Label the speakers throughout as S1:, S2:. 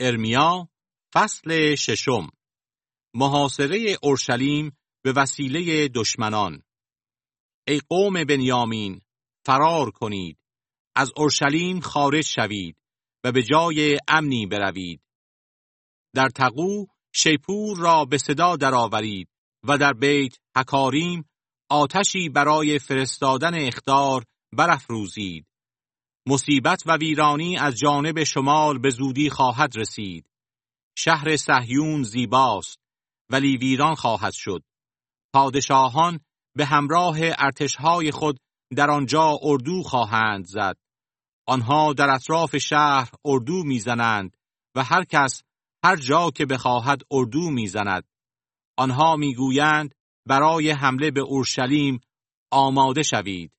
S1: ارمیا فصل 6. محاصره اورشلیم به وسیله دشمنان. ای قوم بنیامین، فرار کنید، از اورشلیم خارج شوید و به جای امنی بروید. در تقو شیپور را به صدا درآورید و در بیت حکاریم آتشی برای فرستادن اخطار برافروزید. مصیبت و ویرانی از جانب شمال به زودی خواهد رسید. شهر صهیون زیباست ولی ویران خواهد شد. پادشاهان به همراه ارتشهای خود در آنجا اردو خواهند زد. آنها در اطراف شهر اردو میزنند و هر کس هر جا که بخواهد اردو میزند. آنها میگویند برای حمله به اورشلیم آماده شوید.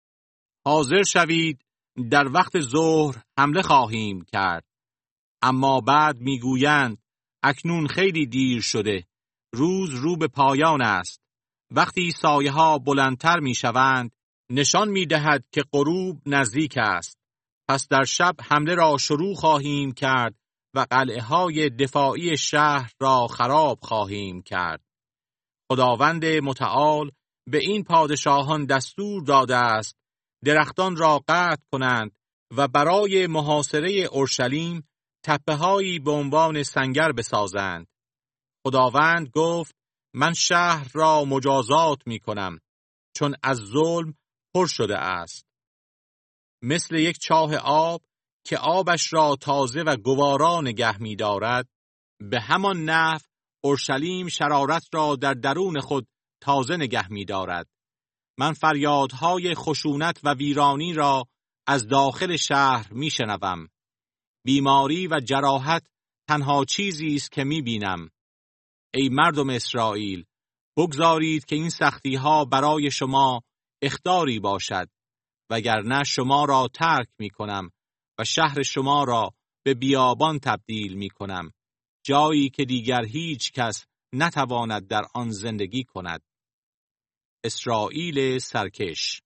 S1: حاضر شوید، در وقت ظهر حمله خواهیم کرد. اما بعد میگویند اکنون خیلی دیر شده، روز رو به پایان است. وقتی سایه ها بلندتر میشوند نشان میدهد که غروب نزدیک است. پس در شب حمله را شروع خواهیم کرد و قلعه های دفاعی شهر را خراب خواهیم کرد. خداوند متعال به این پادشاهان دستور داده است درختان را قطع کنند و برای محاصره اورشلیم تپه‌هایی به عنوان سنگر بسازند. خداوند گفت من شهر را مجازات می کنم چون از ظلم پر شده است. مثل یک چاه آب که آبش را تازه و گوارا نگه می دارد، به همان نحو اورشلیم شرارت را در درون خود تازه نگه می دارد. من فریادهای خشونت و ویرانی را از داخل شهر می شنوم. بیماری و جراحت تنها چیزی است که می بینم. ای مردم اسرائیل، بگذارید که این سختی ها برای شما اخطاری باشد، وگرنه شما را ترک می کنم و شهر شما را به بیابان تبدیل می کنم، جایی که دیگر هیچ کس نتواند در آن زندگی کند. اسرائیل سرکش.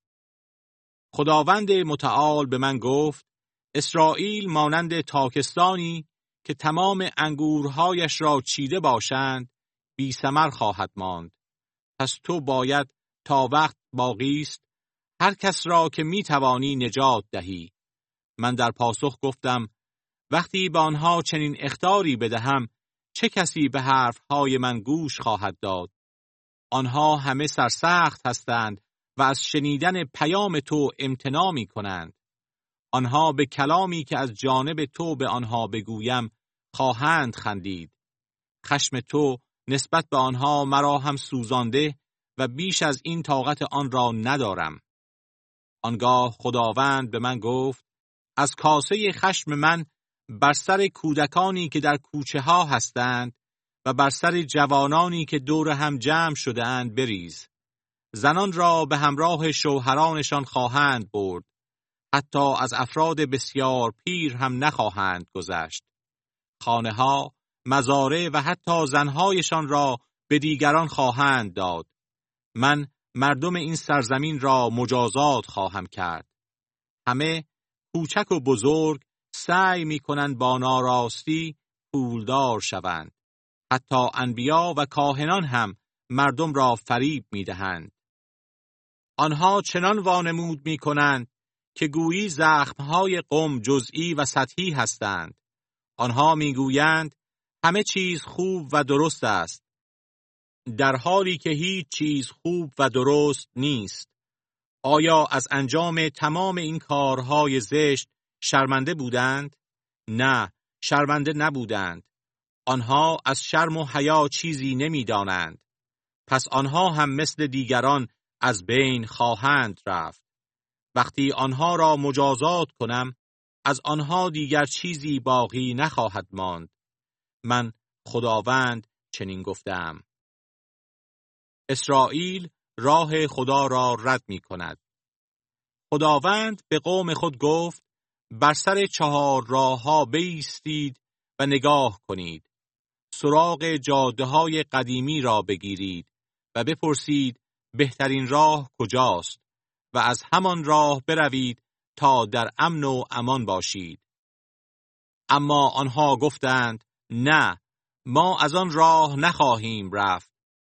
S1: خداوند متعال به من گفت اسرائیل مانند تاکستانی که تمام انگورهایش را چیده باشند بی ثمر خواهد ماند. پس تو باید تا وقت باقی است هر کس را که می توانی نجات دهی. من در پاسخ گفتم وقتی به آنها چنین اخطاری بدهم چه کسی به حرفهای من گوش خواهد داد؟ آنها همه سرسخت هستند و از شنیدن پیام تو امتناع می کنند. آنها به کلامی که از جانب تو به آنها بگویم خواهند خندید. خشم تو نسبت به آنها مرا هم سوزانده و بیش از این طاقت آن را ندارم. آنگاه خداوند به من گفت از کاسه خشم من بر سر کودکانی که در کوچه ها هستند و بر سر جوانانی که دور هم جمع شده اند بریز. زنان را به همراه شوهرانشان خواهند برد. حتی از افراد بسیار پیر هم نخواهند گذشت. خانه ها، مزارع و حتی زنهایشان را به دیگران خواهند داد. من مردم این سرزمین را مجازات خواهم کرد. همه کوچک و بزرگ سعی می کنند با ناراستی پولدار شوند. حتی انبیا و کاهنان هم مردم را فریب می دهند. آنها چنان وانمود می کنند که گویی زخمهای قوم جزئی و سطحی هستند. آنها می گویند همه چیز خوب و درست است، در حالی که هیچ چیز خوب و درست نیست. آیا از انجام تمام این کارهای زشت شرمنده بودند؟ نه، شرمنده نبودند. آنها از شرم و حیا چیزی نمی دانند. پس آنها هم مثل دیگران از بین خواهند رفت. وقتی آنها را مجازات کنم، از آنها دیگر چیزی باقی نخواهد ماند. من خداوند چنین گفتم. اسرائیل راه خدا را رد می کند. خداوند به قوم خود گفت بر سر 4 راه ها بایستید و نگاه کنید. سراغ جاده های قدیمی را بگیرید و بپرسید بهترین راه کجاست و از همان راه بروید تا در امن و امان باشید. اما آنها گفتند نه، ما از آن راه نخواهیم رفت.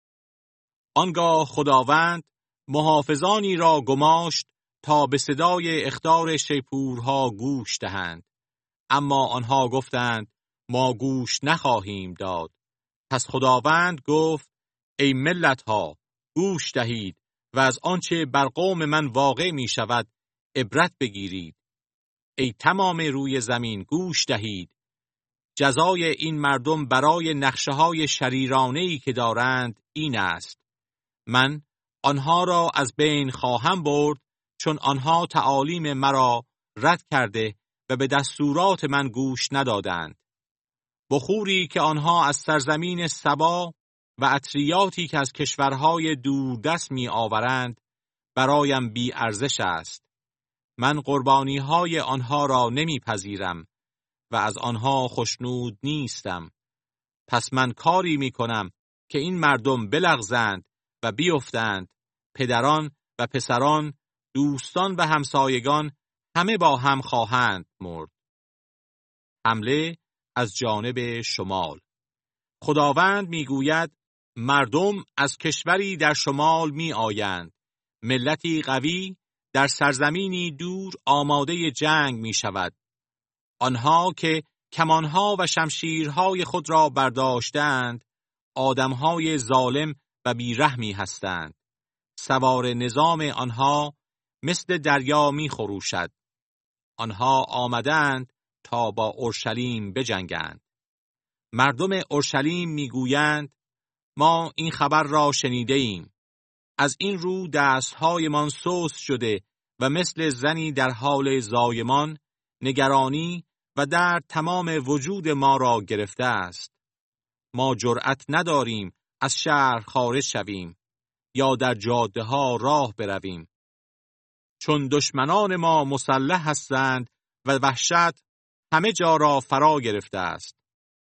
S1: آنگاه خداوند محافظانی را گماشت تا به صدای اخطار شیپورها گوش دهند. اما آنها گفتند ما گوش نخواهیم داد. پس خداوند گفت ای ملت‌ها، گوش دهید و از آنچه بر قوم من واقع می شود عبرت بگیرید. ای تمام روی زمین، گوش دهید. جزای این مردم برای نقشه‌های شریرانه‌ای که دارند این است: من آنها را از بین خواهم برد، چون آنها تعالیم مرا رد کرده و به دستورات من گوش ندادند. بخوری که آنها از سرزمین سبا و عطریاتی که از کشورهای دوردست می آورند برایم بی ارزش است. من قربانی‌های آنها را نمیپذیرم و از آنها خوشنود نیستم. پس من کاری می کنم که این مردم بلغزند و بیفتند. پدران و پسران، دوستان و همسایگان همه با هم خواهند مرد. حمله از جانب شمال. خداوند میگوید مردم از کشوری در شمال می آیند. ملتی قوی در سرزمینی دور آماده جنگ می شود. آنها که کمانها و شمشیرهای خود را برداشتند، آدمهای ظالم و بیرحمی هستند. سوار نظام آنها مثل دریا می خروشد. آنها آمدند تا با اورشلیم بجنگند. مردم اورشلیم میگویند ما این خبر را شنیده ایم. از این رو دستهایمان سست شده و مثل زنی در حال زایمان نگرانی و در تمام وجود ما را گرفته است. ما جرأت نداریم از شهر خارج شویم یا در جاده ها راه برویم، چون دشمنان ما مسلح هستند و وحشت همه جا را فرا گرفته است.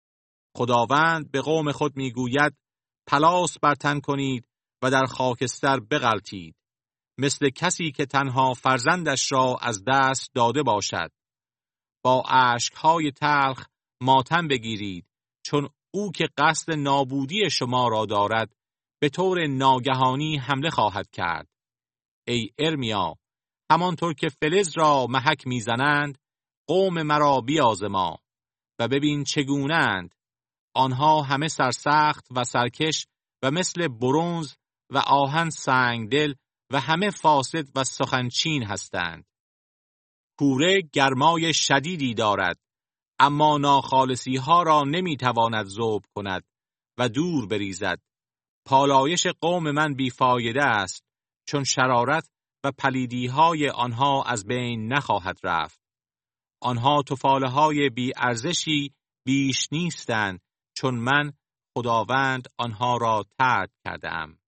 S1: خداوند به قوم خود میگوید پلاس بر تن کنید و در خاکستر بغلتید، مثل کسی که تنها فرزندش را از دست داده باشد. با اشک‌های تلخ ماتم بگیرید، چون او که قصد نابودی شما را دارد به طور ناگهانی حمله خواهد کرد. ای ارمیا، همانطور که فلز را محک میزنند، قوم مرا بیازما و ببین چگونه‌اند. آنها همه سرسخت و سرکش و مثل برنز و آهن سنگدل و همه فاسد و سخنچین هستند. کوره گرمای شدیدی دارد، اما ناخالصی ها را نمیتواند ذوب کند و دور بریزد. پالایش قوم من بیفایده است، چون شرارت و پلیدی های آنها از بین نخواهد رفت. آنها تفاله های بی ارزشی بیش نیستند، چون من خداوند آنها را ترک کردم.